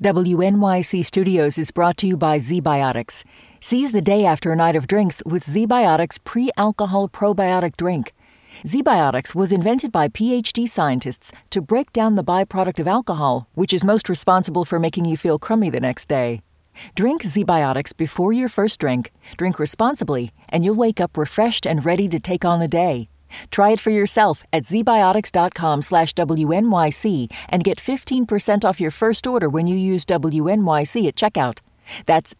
WNYC Studios is brought to you by ZBiotics. Seize the day after a night of drinks with ZBiotics pre-alcohol probiotic drink. ZBiotics was invented by PhD scientists to break down the byproduct of alcohol, which is most responsible for making you feel crummy the next day. Drink ZBiotics before your first drink, drink responsibly, and you'll wake up refreshed and ready to take on the day. Try it for yourself at zbiotics.com/WNYC and get 15% off your first order when you use WNYC at checkout. That's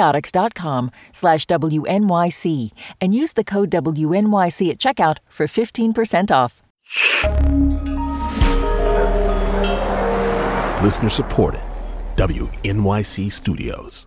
zbiotics.com/WNYC and use the code WNYC at checkout for 15% off. Listener supported. WNYC Studios.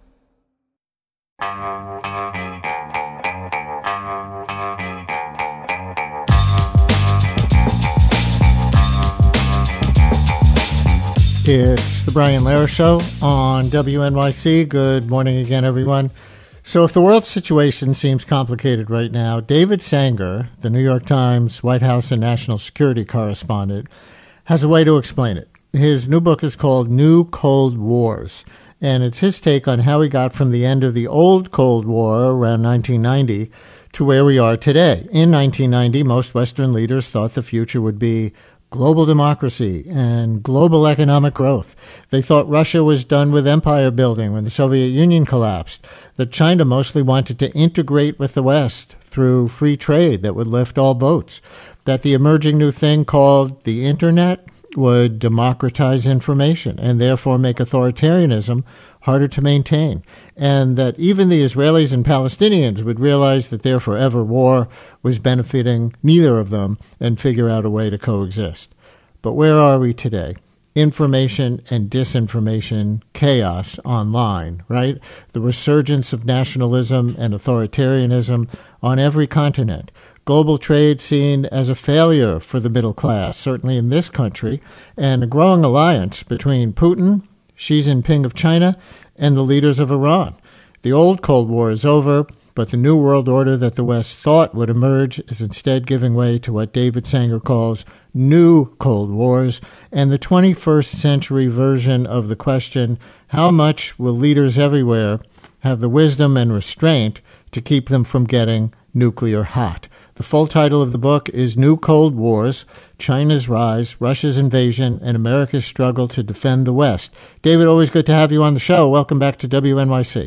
It's the Brian Lehrer Show on WNYC. Good morning again, everyone. So if the world situation seems complicated right now, David Sanger, the New York Times White House and national security correspondent, has a way to explain it. His new book is called New Cold Wars, and it's his take on how we got from the end of the old Cold War around 1990 to where we are today. In 1990, most Western leaders thought the future would be global democracy and global economic growth. They thought Russia was done with empire building when the Soviet Union collapsed, that China mostly wanted to integrate with the West through free trade that would lift all boats, that the emerging new thing called the Internet would democratize information and therefore make authoritarianism harder to maintain, and that even the Israelis and Palestinians would realize that their forever war was benefiting neither of them and figure out a way to coexist. But where are we today? Information and disinformation, chaos online, right? The resurgence of nationalism and authoritarianism on every continent. Global trade seen as a failure for the middle class, certainly in this country, and a growing alliance between Putin, Xi Jinping of China, and the leaders of Iran. The old Cold War is over, but the new world order that the West thought would emerge is instead giving way to what David Sanger calls new Cold Wars, and the 21st century version of the question, how much will leaders everywhere have the wisdom and restraint to keep them from getting nuclear hot? The full title of the book is New Cold Wars, China's Rise, Russia's Invasion, and America's Struggle to Defend the West. David, always good to have you on the show. Welcome back to WNYC.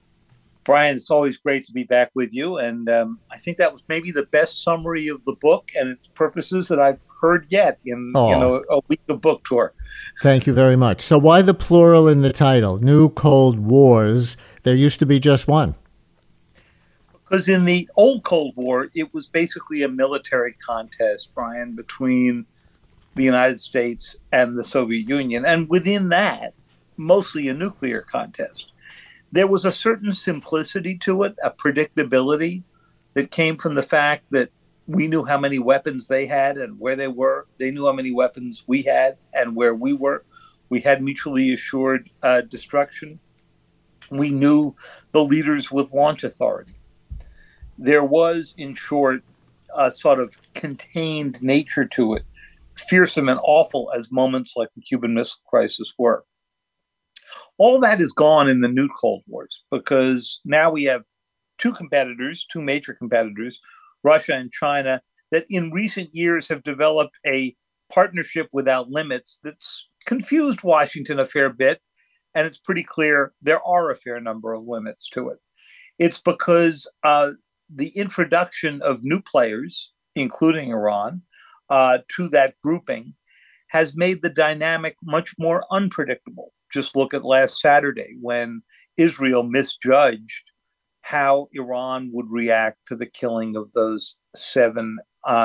Brian, it's always great to be back with you. And I think that was maybe the best summary of the book and its purposes that I've heard yet in a week of book tour. Thank you very much. So why the plural in the title? New Cold Wars. There used to be just one. Because in the old Cold War, it was basically a military contest, Brian, between the United States and the Soviet Union. And within that, mostly a nuclear contest. There was a certain simplicity to it, a predictability that came from the fact that we knew how many weapons they had and where they were. They knew how many weapons we had and where we were. We had mutually assured destruction. We knew the leaders with launch authority. There was, in short, a sort of contained nature to it, fearsome and awful as moments like the Cuban Missile Crisis were. All that is gone in the new Cold Wars because now we have two major competitors, Russia and China, that in recent years have developed a partnership without limits that's confused Washington a fair bit, and it's pretty clear there are a fair number of limits to it. It's because the introduction of new players, including Iran, to that grouping has made the dynamic much more unpredictable. Just look at last Saturday when Israel misjudged how Iran would react to the killing of those 7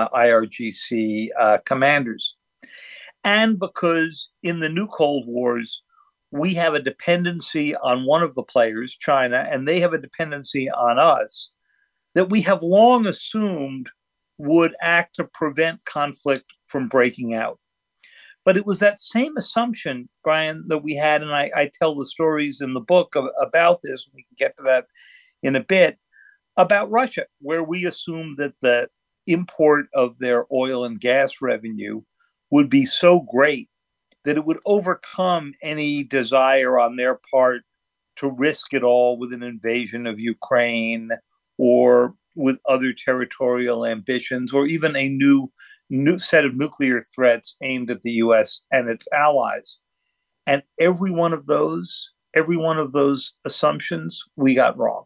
IRGC commanders. And because in the new Cold Wars, we have a dependency on one of the players, China, and they have a dependency on us that we have long assumed would act to prevent conflict from breaking out. But it was that same assumption, Brian, that we had, and I tell the stories in the book about this, we can get to that in a bit, about Russia, where we assumed that the import of their oil and gas revenue would be so great that it would overcome any desire on their part to risk it all with an invasion of Ukraine or with other territorial ambitions or even a new set of nuclear threats aimed at the US and its allies. And every one of those assumptions we got wrong.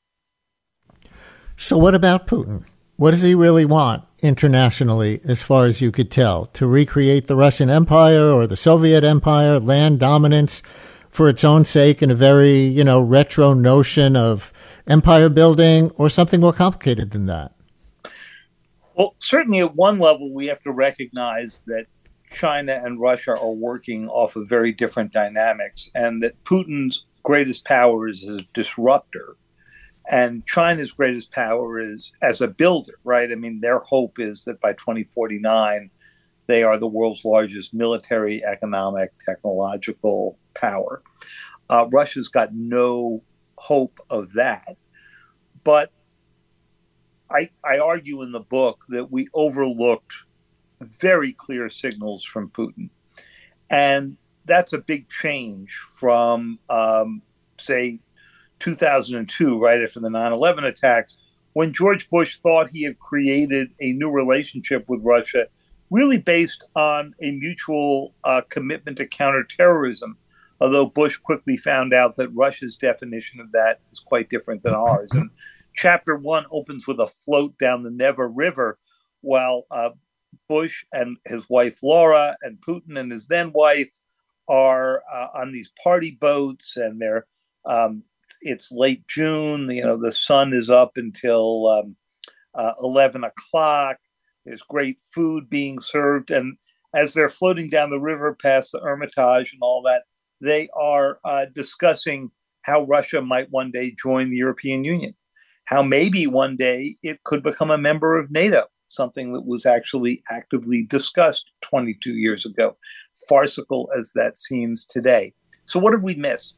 So what about Putin? What does he really want internationally, as far as you could tell? To recreate the Russian Empire or the Soviet Empire, land dominance for its own sake in a very, retro notion of empire building, or something more complicated than that? Well, certainly at one level, we have to recognize that China and Russia are working off of very different dynamics, and that Putin's greatest power is as a disruptor. And China's greatest power is as a builder, right? I mean, their hope is that by 2049, they are the world's largest military, economic, technological power. Russia's got no hope of that. But I argue in the book that we overlooked very clear signals from Putin. And that's a big change from, say, 2002, right after the 9/11 attacks, when George Bush thought he had created a new relationship with Russia, really based on a mutual commitment to counterterrorism, although Bush quickly found out that Russia's definition of that is quite different than ours. And chapter 1 opens with a float down the Neva River, while Bush and his wife Laura and Putin and his then wife are on these party boats, and they're it's late June. The sun is up until 11 o'clock. There's great food being served. And as they're floating down the river past the Hermitage and all that, they are discussing how Russia might one day join the European Union, how maybe one day it could become a member of NATO, something that was actually actively discussed 22 years ago, farcical as that seems today. So what did we miss?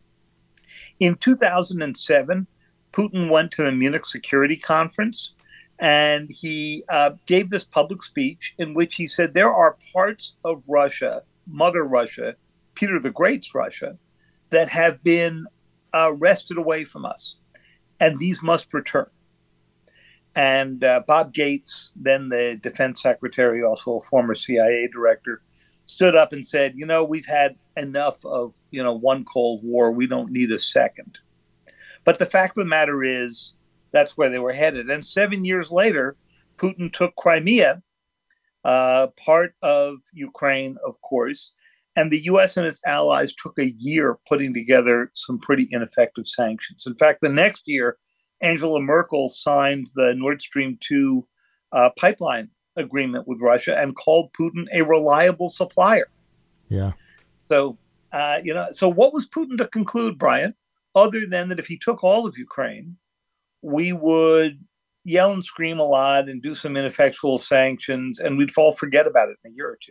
In 2007, Putin went to the Munich Security Conference, and he gave this public speech in which he said there are parts of Russia, Mother Russia, Peter the Great's Russia, that have been wrested away from us, and these must return. And Bob Gates, then the defense secretary, also a former CIA director, stood up and said, we've had enough of, one Cold War. We don't need a second. But the fact of the matter is that's where they were headed. And 7 years later, Putin took Crimea, part of Ukraine, of course, and the U.S. and its allies took a year putting together some pretty ineffective sanctions. In fact, the next year, Angela Merkel signed the Nord Stream 2 pipeline agreement with Russia and called Putin a reliable supplier. Yeah. So, so what was Putin to conclude, Brian, other than that if he took all of Ukraine, we would yell and scream a lot and do some ineffectual sanctions, and we'd forget about it in a year or two.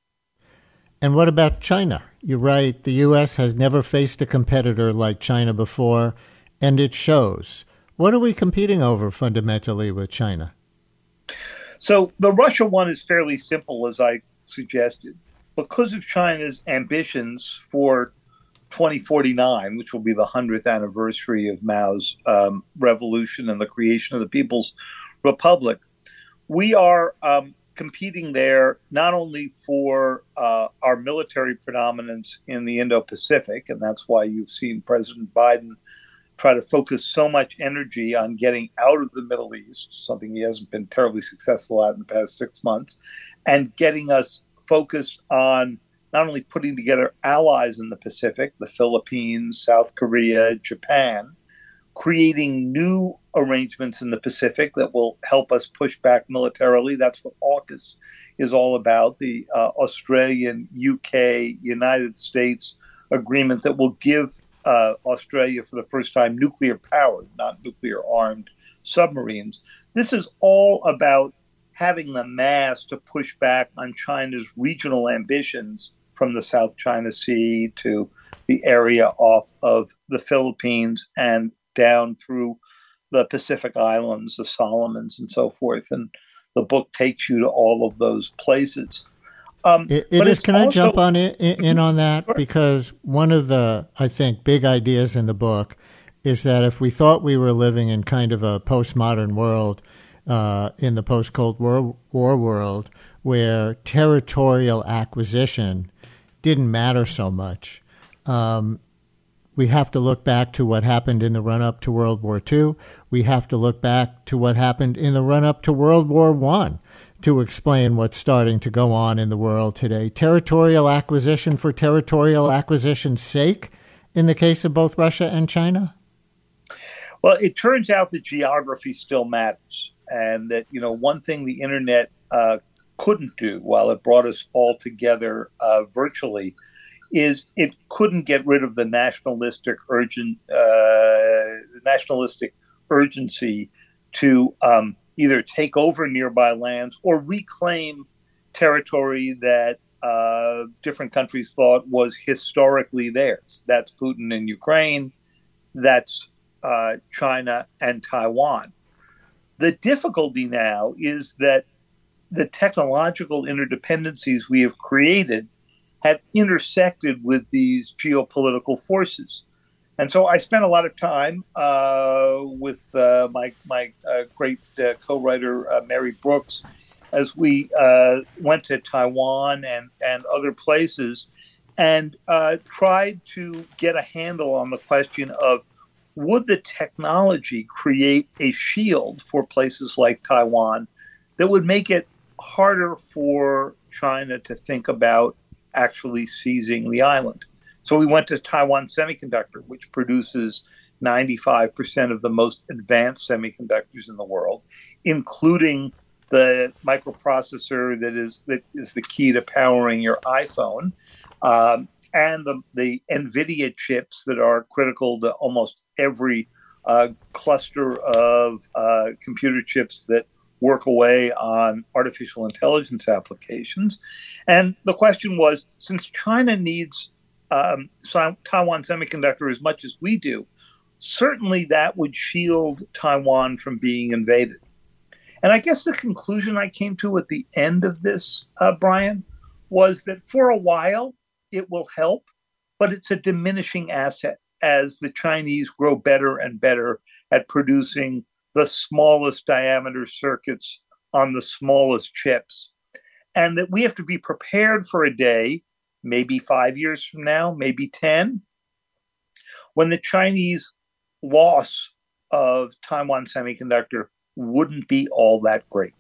And what about China? You're right. The U.S. has never faced a competitor like China before, and it shows. What are we competing over fundamentally with China? So the Russia one is fairly simple, as I suggested. Because of China's ambitions for 2049, which will be the 100th anniversary of Mao's revolution and the creation of the People's Republic, we are competing there not only for our military predominance in the Indo-Pacific, and that's why you've seen President Biden try to focus so much energy on getting out of the Middle East, something he hasn't been terribly successful at in the past 6 months, and getting us focused on not only putting together allies in the Pacific, the Philippines, South Korea, Japan, creating new arrangements in the Pacific that will help us push back militarily. That's what AUKUS is all about, the Australian, UK, United States agreement that will give Australia for the first time nuclear-powered, not nuclear-armed submarines. This is all about having the mass to push back on China's regional ambitions from the South China Sea to the area off of the Philippines and down through the Pacific Islands, the Solomons, and so forth. And the book takes you to all of those places. It is. Can I jump on in on that? Sure. Because one of the, I think, big ideas in the book is that if we thought we were living in kind of a postmodern world, in the post-Cold War world, where territorial acquisition didn't matter so much, we have to look back to what happened in the run-up to World War II. We have to look back to what happened in the run-up to World War I to explain what's starting to go on in the world today. Territorial acquisition for territorial acquisition's sake in the case of both Russia and China? Well, it turns out that geography still matters, and that, one thing the internet couldn't do, while it brought us all together virtually, is it couldn't get rid of the nationalistic urgency to either take over nearby lands or reclaim territory that different countries thought was historically theirs. That's Putin in Ukraine. That's China and Taiwan. The difficulty now is that the technological interdependencies we have created have intersected with these geopolitical forces. And so I spent a lot of time with my great co-writer, Mary Brooks, as we went to Taiwan and other places and tried to get a handle on the question of, would the technology create a shield for places like Taiwan that would make it harder for China to think about actually seizing the island? So we went to Taiwan Semiconductor, which produces 95% of the most advanced semiconductors in the world, including the microprocessor that is the key to powering your iPhone, and the NVIDIA chips that are critical to almost every cluster of computer chips that work away on artificial intelligence applications. And the question was, since China needs Taiwan Semiconductor as much as we do, certainly that would shield Taiwan from being invaded. And I guess the conclusion I came to at the end of this, Brian, was that for a while it will help, but it's a diminishing asset as the Chinese grow better and better at producing the smallest diameter circuits on the smallest chips. And that we have to be prepared for a day, maybe 5 years from now, maybe 10, when the Chinese loss of Taiwan Semiconductor wouldn't be all that great.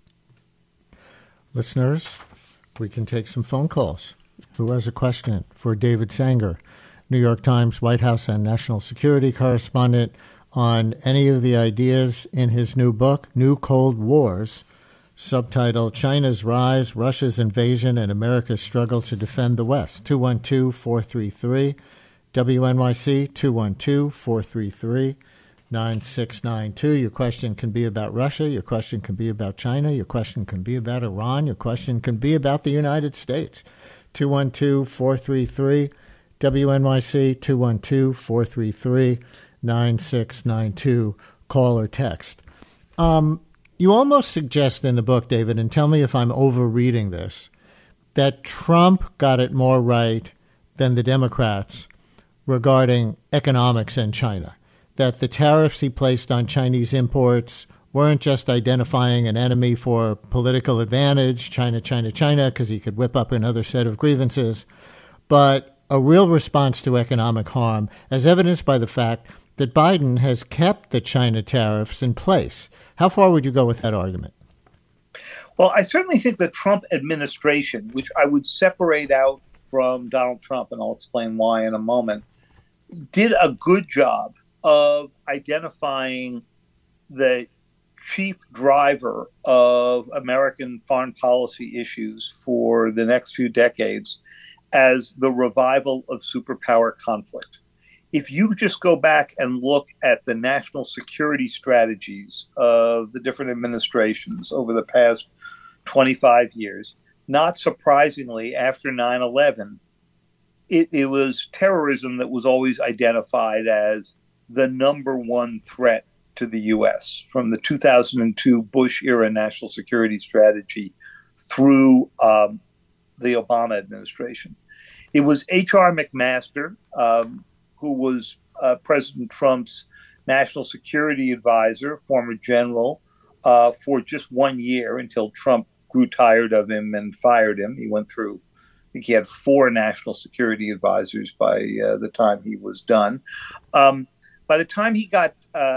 Listeners, we can take some phone calls. Who has a question for David Sanger, New York Times, White House, and national security correspondent, on any of the ideas in his new book, New Cold Wars, subtitled China's Rise, Russia's Invasion, and America's Struggle to Defend the West? 212-433, WNYC, 212-433-9692. Your question can be about Russia. Your question can be about China. Your question can be about Iran. Your question can be about the United States. 212-433, WNYC, 212-433-9692. Call or text. You almost suggest in the book, David, and tell me if I'm overreading this, that Trump got it more right than the Democrats regarding economics and China, that the tariffs he placed on Chinese imports weren't just identifying an enemy for political advantage, China, because he could whip up another set of grievances, but a real response to economic harm, as evidenced by the fact that Biden has kept the China tariffs in place. How far would you go with that argument? Well, I certainly think the Trump administration, which I would separate out from Donald Trump, and I'll explain why in a moment, did a good job of identifying the chief driver of American foreign policy issues for the next few decades as the revival of superpower conflict. If you just go back and look at the national security strategies of the different administrations over the past 25 years, not surprisingly, after 9/11, it was terrorism that was always identified as the number one threat to the U.S. from the 2002 Bush-era national security strategy through the the Obama administration. It was H.R. McMaster, who was President Trump's national security advisor, former general, for just 1 year until Trump grew tired of him and fired him. He went through, I think he had 4 national security advisors by the time he was done. By the time he got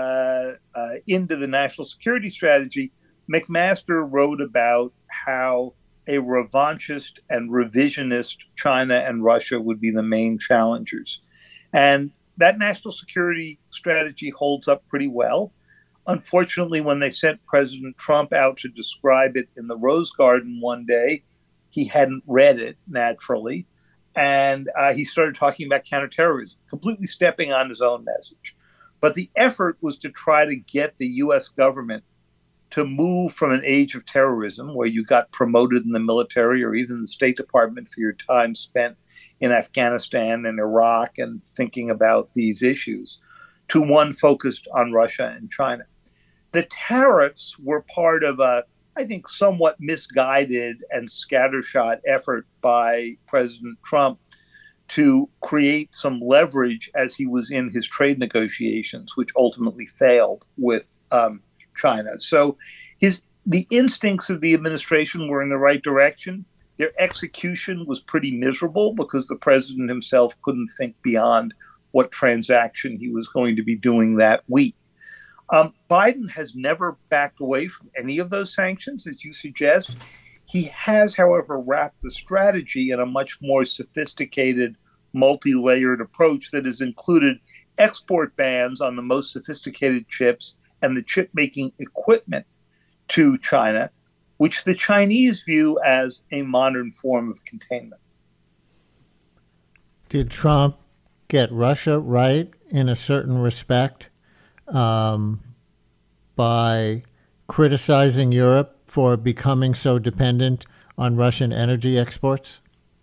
into the national security strategy, McMaster wrote about how a revanchist and revisionist China and Russia would be the main challengers. And that national security strategy holds up pretty well. Unfortunately, when they sent President Trump out to describe it in the Rose Garden one day, he hadn't read it naturally. And he started talking about counterterrorism, completely stepping on his own message. But the effort was to try to get the U.S. government to move from an age of terrorism where you got promoted in the military or even the State Department for your time spent in Afghanistan and Iraq and thinking about these issues, to one focused on Russia and China. The tariffs were part of a, I think, somewhat misguided and scattershot effort by President Trump to create some leverage as he was in his trade negotiations, which ultimately failed with China. So the instincts of the administration were in the right direction. Their execution was pretty miserable because the president himself couldn't think beyond what transaction he was going to be doing that week. Biden has never backed away from any of those sanctions, as you suggest. He has, however, wrapped the strategy in a much more sophisticated, multi-layered approach that has included export bans on the most sophisticated chips and the chip-making equipment to China, which the Chinese view as a modern form of containment. Did Trump get Russia right in a certain respect by criticizing Europe for becoming so dependent on Russian energy exports?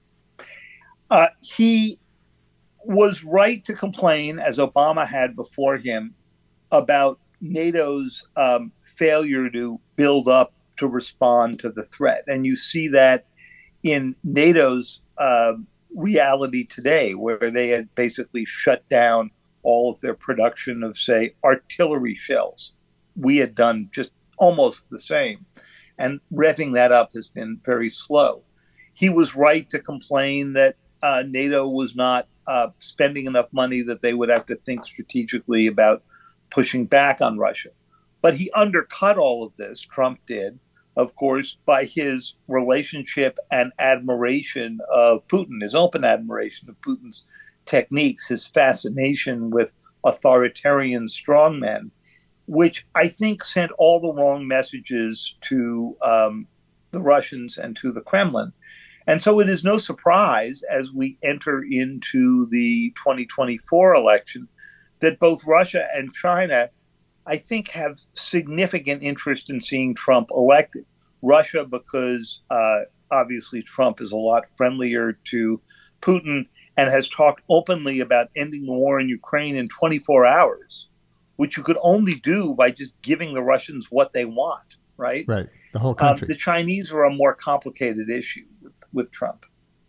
He was right to complain, as Obama had before him, about NATO's failure to build up to respond to the threat. And you see that in NATO's reality today, where they had basically shut down all of their production of, say, artillery shells. We had done just almost the same. And revving that up has been very slow. He was right to complain that NATO was not spending enough money, that they would have to think strategically about pushing back on Russia. But he undercut all of this, Trump did, of course, by his relationship and admiration of Putin, his open admiration of Putin's techniques, his fascination with authoritarian strongmen, which I think sent all the wrong messages to the Russians and to the Kremlin. And so it is no surprise as we enter into the 2024 election that both Russia and China, I think, have significant interest in seeing Trump elected. Russia, because obviously Trump is a lot friendlier to Putin and has talked openly about ending the war in Ukraine in 24 hours, which you could only do by just giving the Russians what they want, right? Right, the whole country. The Chinese are a more complicated issue with Trump.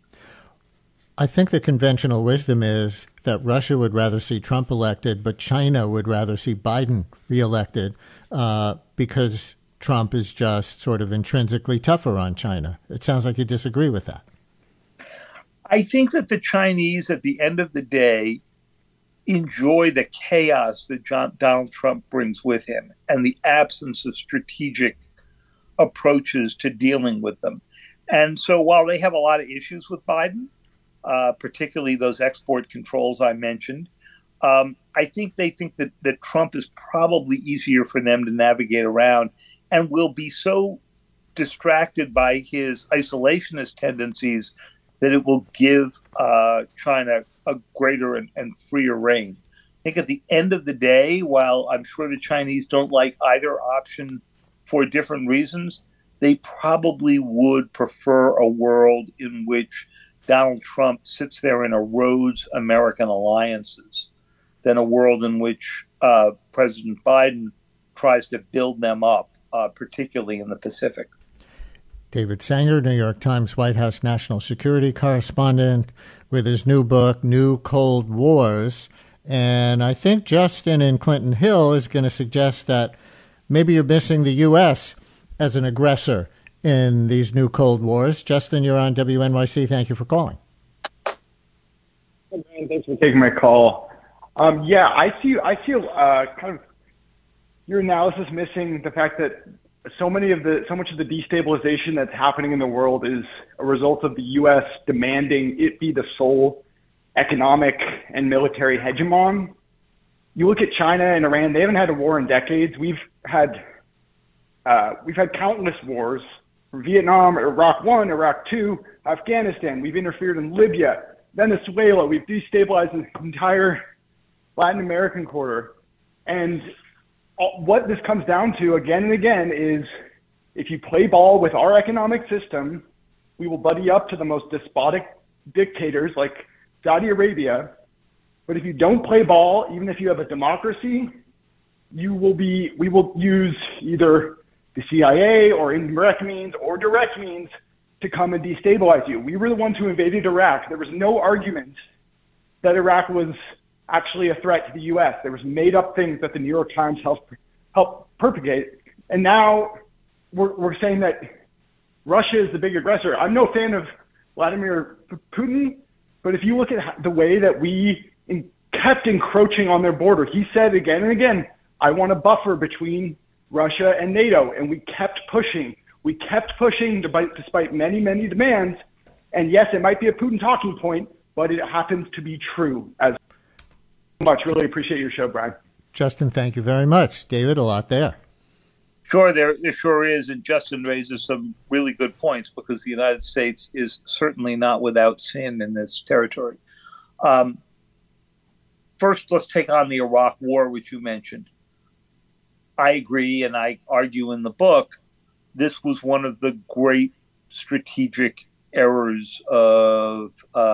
I think the conventional wisdom is that Russia would rather see Trump elected, but China would rather see Biden reelected because Trump is just sort of intrinsically tougher on China. It sounds like you disagree with that. I think that the Chinese, at the end of the day, enjoy the chaos that Donald Trump brings with him and the absence of strategic approaches to dealing with them. And so while they have a lot of issues with Biden, particularly those export controls I mentioned, I think they think that Trump is probably easier for them to navigate around and will be so distracted by his isolationist tendencies that it will give China a greater and freer reign. I think at the end of the day, while I'm sure the Chinese don't like either option for different reasons, they probably would prefer a world in which Donald Trump sits there and erodes American alliances than a world in which President Biden tries to build them up, particularly in the Pacific. David Sanger, New York Times White House national security correspondent, with his new book, New Cold Wars. And I think Justin in Clinton Hill is going to suggest that maybe you're missing the U.S. as an aggressor in these new Cold Wars. Justin, you're on WNYC. Thank you for calling. Hey, man, thanks for taking my call. I see kind of your analysis missing the fact that so much of the destabilization that's happening in the world is a result of the U.S. demanding it be the sole economic and military hegemon. You look at China and Iran; they haven't had a war in decades. We've had countless wars from Vietnam, Iraq I, Iraq II, Afghanistan. We've interfered in Libya, Venezuela. We've destabilized the entire Latin American quarter. And what this comes down to again and again is if you play ball with our economic system, we will buddy up to the most despotic dictators like Saudi Arabia. But if you don't play ball, even if you have a democracy, we will use either the CIA or indirect means or direct means to come and destabilize you. We were the ones who invaded Iraq. There was no argument that Iraq was actually a threat to the U.S. There was made up things that the New York Times helped propagate. And now we're saying that Russia is the big aggressor. I'm no fan of Vladimir Putin, but if you look at the way that we kept encroaching on their border, he said again and again, I want a buffer between Russia and NATO. And we kept pushing. We kept pushing despite many, many demands. And yes, it might be a Putin talking point, but it happens to be true as much. Really appreciate your show, Brian. Justin, thank you very much. David, a lot there. Sure, there sure is. And Justin raises some really good points because the United States is certainly not without sin in this territory. First, let's take on the Iraq War, which you mentioned. I agree, and I argue in the book, this was one of the great strategic errors of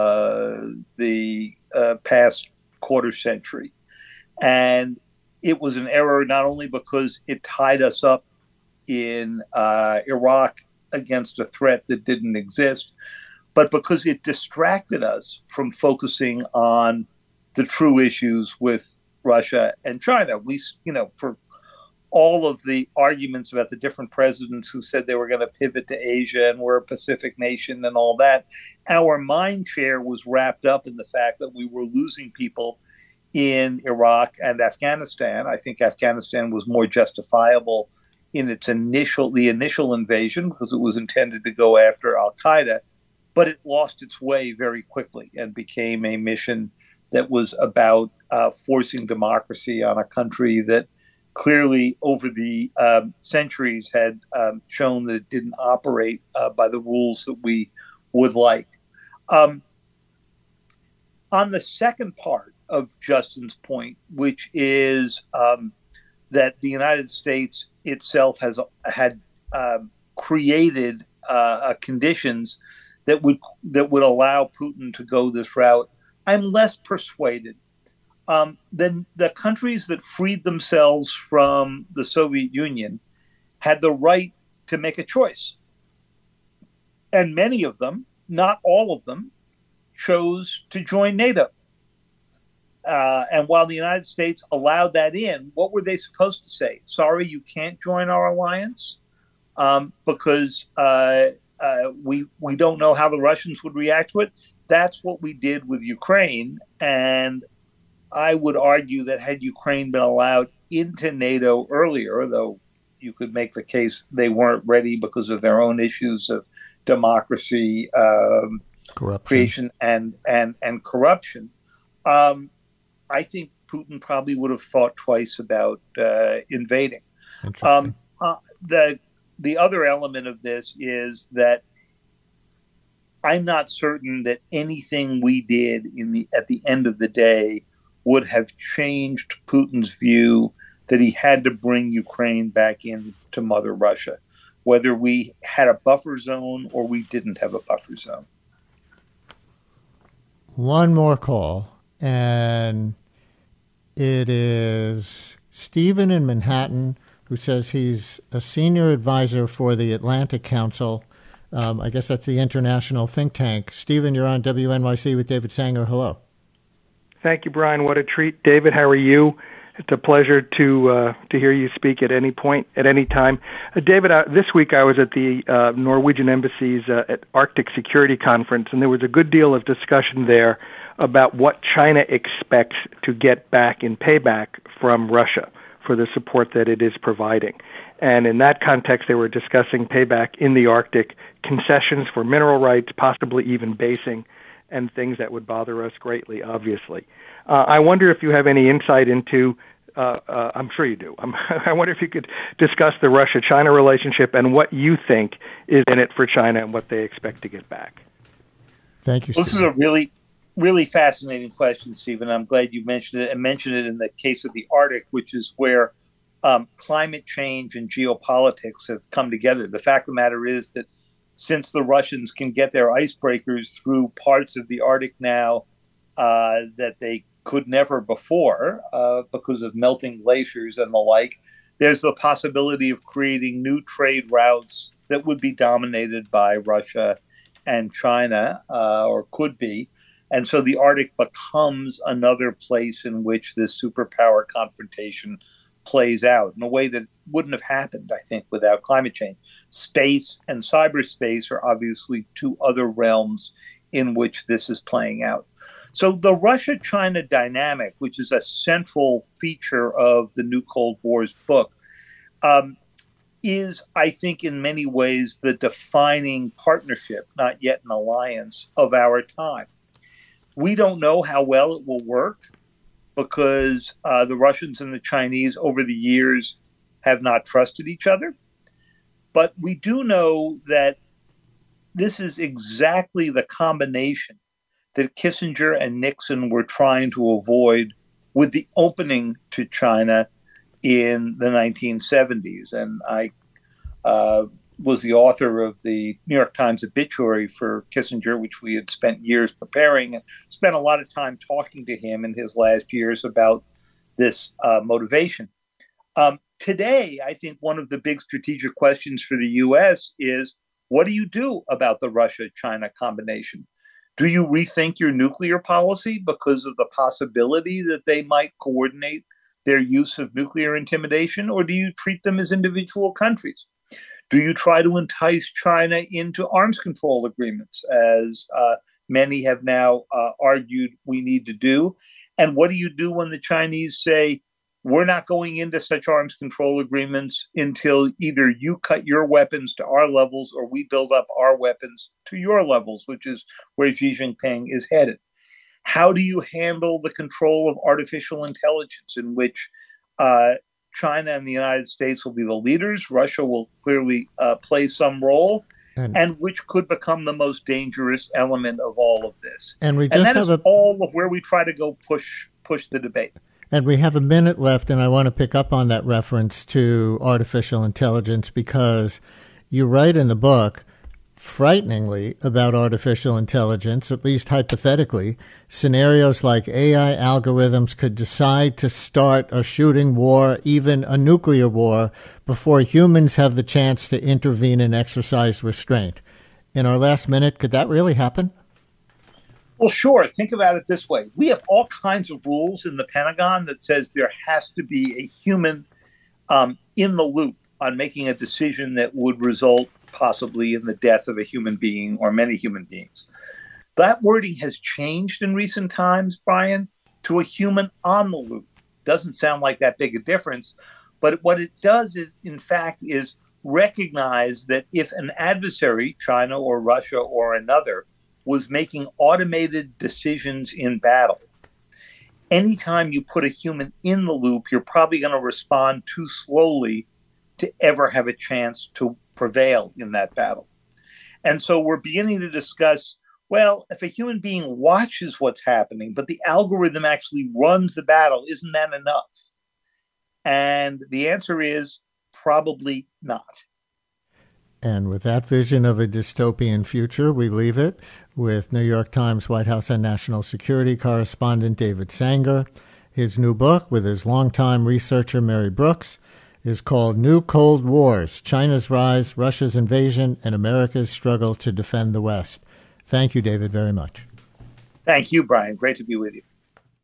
the past quarter century. And it was an error not only because it tied us up in Iraq against a threat that didn't exist, but because it distracted us from focusing on the true issues with Russia and China. We, for all of the arguments about the different presidents who said they were going to pivot to Asia and we're a Pacific nation and all that, our mind share was wrapped up in the fact that we were losing people in Iraq and Afghanistan. I think Afghanistan was more justifiable in its initial invasion because it was intended to go after al-Qaeda, but it lost its way very quickly and became a mission that was about forcing democracy on a country that clearly over the centuries had shown that it didn't operate by the rules that we would like. On the second part of Justin's point, which is that the United States itself had created conditions that would allow Putin to go this route, I'm less persuaded. Then the countries that freed themselves from the Soviet Union had the right to make a choice. And many of them, not all of them, chose to join NATO. And while the United States allowed that in, what were they supposed to say? Sorry, you can't join our alliance because we don't know how the Russians would react to it. That's what we did with Ukraine. And I would argue that had Ukraine been allowed into NATO earlier, though you could make the case they weren't ready because of their own issues of democracy, creation, and corruption, I think Putin probably would have thought twice about invading. The other element of this is that I'm not certain that anything we did at the end of the day would have changed Putin's view that he had to bring Ukraine back into Mother Russia, whether we had a buffer zone or we didn't have a buffer zone. One more call, and it is Stephen in Manhattan, who says he's a senior advisor for the Atlantic Council, I guess that's the international think tank. Stephen, you're on WNYC with David Sanger. Hello. Thank you, Brian. What a treat. David, how are you? It's a pleasure to hear you speak at any point, at any time. David, this week I was at the Norwegian Embassy's Arctic Security Conference, and there was a good deal of discussion there about what China expects to get back in payback from Russia for the support that it is providing. And in that context, they were discussing payback in the Arctic, concessions for mineral rights, possibly even basing, and things that would bother us greatly, obviously. I wonder if you have any insight into, I'm sure you do, I wonder if you could discuss the Russia-China relationship and what you think is in it for China and what they expect to get back. Thank you, Stephen. This is a really fascinating question, Stephen. I'm glad you mentioned it, and mentioned it in the case of the Arctic, which is where climate change and geopolitics have come together. The fact of the matter is that since the Russians can get their icebreakers through parts of the Arctic now that they could never before because of melting glaciers and the like, there's the possibility of creating new trade routes that would be dominated by Russia and China, or could be. And so the Arctic becomes another place in which this superpower confrontation plays out in a way that wouldn't have happened, I think, without climate change. Space and cyberspace are obviously two other realms in which this is playing out. So the Russia-China dynamic, which is a central feature of the New Cold War's book, is, I think, in many ways the defining partnership, not yet an alliance, of our time. We don't know how well it will work because the Russians and the Chinese over the years have not trusted each other. But we do know that this is exactly the combination that Kissinger and Nixon were trying to avoid with the opening to China in the 1970s. And I was the author of the New York Times obituary for Kissinger, which we had spent years preparing, and spent a lot of time talking to him in his last years about this motivation. Today, I think one of the big strategic questions for the U.S. is, what do you do about the Russia-China combination? Do you rethink your nuclear policy because of the possibility that they might coordinate their use of nuclear intimidation, or do you treat them as individual countries? Do you try to entice China into arms control agreements, as many have now argued we need to do? And what do you do when the Chinese say, we're not going into such arms control agreements until either you cut your weapons to our levels or we build up our weapons to your levels, which is where Xi Jinping is headed? How do you handle the control of artificial intelligence, in which China and the United States will be the leaders, Russia will clearly play some role, and which could become the most dangerous element of all of this? And that is all of where we try to go push the debate. And we have a minute left, and I want to pick up on that reference to artificial intelligence, because you write in the book frighteningly about artificial intelligence, at least hypothetically. Scenarios like AI algorithms could decide to start a shooting war, even a nuclear war, before humans have the chance to intervene and exercise restraint. In our last minute, could that really happen? Well, sure. Think about it this way. We have all kinds of rules in the Pentagon that says there has to be a human in the loop on making a decision that would result possibly in the death of a human being or many human beings. That wording has changed in recent times, Brian, to a human on the loop. Doesn't sound like that big a difference, but what it does is, in fact, is recognize that if an adversary, China or Russia or another, was making automated decisions in battle, anytime you put a human in the loop, you're probably going to respond too slowly to ever have a chance to prevail in that battle. And so we're beginning to discuss, well, if a human being watches what's happening, but the algorithm actually runs the battle, isn't that enough? And the answer is probably not. And with that vision of a dystopian future, we leave it with New York Times White House and national security correspondent David Sanger. His new book with his longtime researcher Mary Brooks is called New Cold Wars, China's Rise, Russia's Invasion, and America's Struggle to Defend the West. Thank you, David, very much. Thank you, Brian. Great to be with you.